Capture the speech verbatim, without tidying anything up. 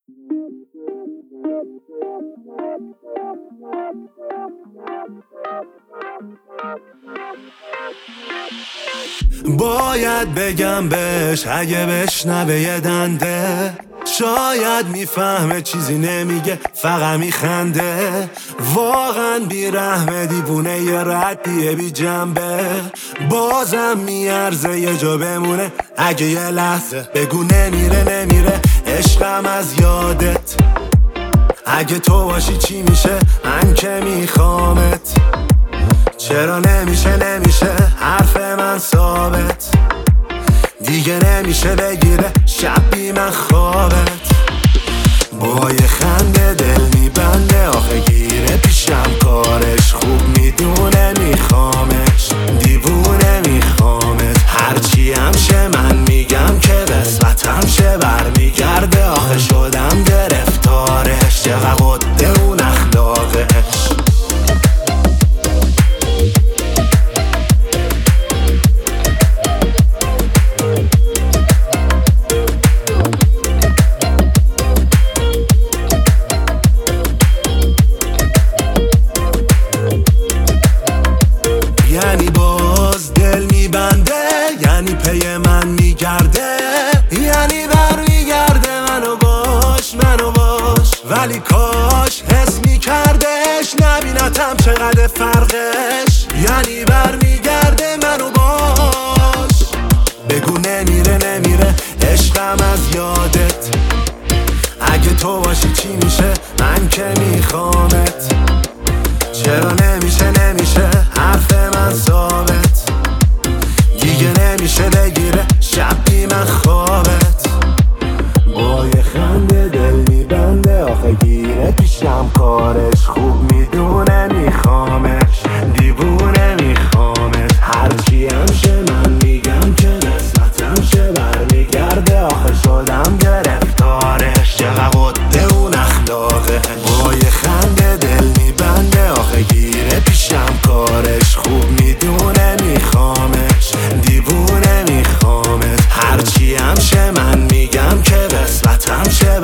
باید بگم بهش اگه بشنوه یه دنده، شاید میفهمه چیزی نمیگه فقط میخنده. واقعا بیرحمه، دیوونه، یه ردیه بی جنبه. بازم میارزه یه جا بمونه اگه یه لحظه بگو نمیره نمیره عشقم از یادت. اگه تو باشی چی میشه من که میخوامت. چرا نمیشه نمیشه حرف من ثابت، دیگه نمیشه بگیره شب بی من خوابت. با یه خنده دل میبنده، آخه گیره پیشم کارش خوب میدونه میخوامش. دیوونه میخوامت، هرچی هم شه من میگم که قسمتم شه برمیگرده. آخه شدم گرفتارش، چقدر قده اون اخلاقش. یعنی باز دل میبنده، یعنی پی من میگرده، یعنی بر میگرده منو باش منو باش. ولی کاش حس میکردش نبینتم چقدر فرقش. یعنی بر میگرده منو باش. بگو نمیره نمیره عشقم از یادت. اگه تو باشی چی میشه من که میخوامت. چرا نمیشه نمیشه حرف من ثابت، دیگه نمیشه بگیره شب بی من خوابت. با یه خنده دل میبنده، آخه گیره پیشم کارش خوب میدونه میخوامش. دیوونه میخوامش، هرچی هم شه من میگم که نسبتم شه برمیگرده. آخه شدم گرفتارش، چقدر قده اون اخلاقه. با یه خنده دل میبنده، آخه گیره پیشم کارش خوب میدونه میخوامش. دیوونه میخوامش، هرچی هم شه من میگم که قسمتم شه